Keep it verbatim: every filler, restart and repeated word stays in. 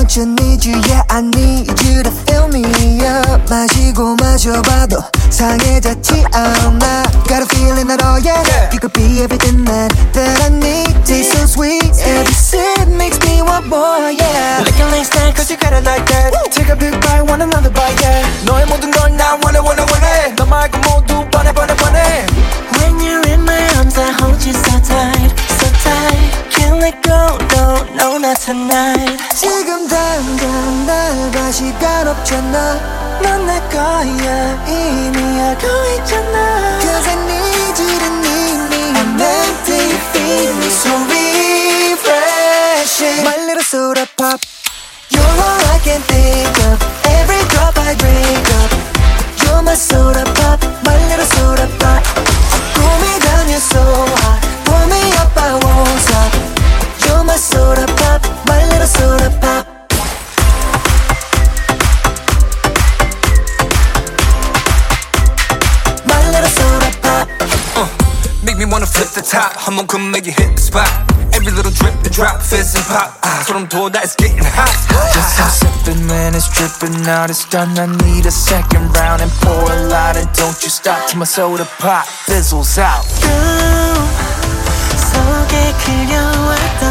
want you, need you, yeah I need you to fill me up. 마시고 마셔봐도 상해졌지 않아. Got a feeling that oh yeah, yeah. You could be everything that, that I need. Taste so sweet, every sip makes me want more, yeah. Licking like snacks, cause you got it like that. Ooh. Take a big bite, want another bite, yeah. 너의 모든 걸 나 원해 원해 원해. 너 말고 모두 뻔해 뻔해 뻔해. When you're in my arms I hold you so tight, so tight. Can't let go, no, no, not tonight. 지금 당장 날 봐 시간 없잖아. 넌 내 거야 이미 알고 있잖아. Cause I need you to need me. I'm empty, feed me so refreshing. My little soda pop. You're all I can think of. Every drop I drink up. You're my soda pop, my little soda pop. Cool me down, you're so hot. Pull me up, I won't stop. You're my soda pop, my little soda pop. My little soda pop. uh, Make me wanna flip the top. 한번큼 make you hit the spot. Every little drip, the drop, fizz and pop. 아, 소름 돋아, it's getting hot. Just stop sipping when it's dripping out. It's done, I need a second round. And pour a lot and don't you stop till my soda pop fizzles out. 속에 그려왔던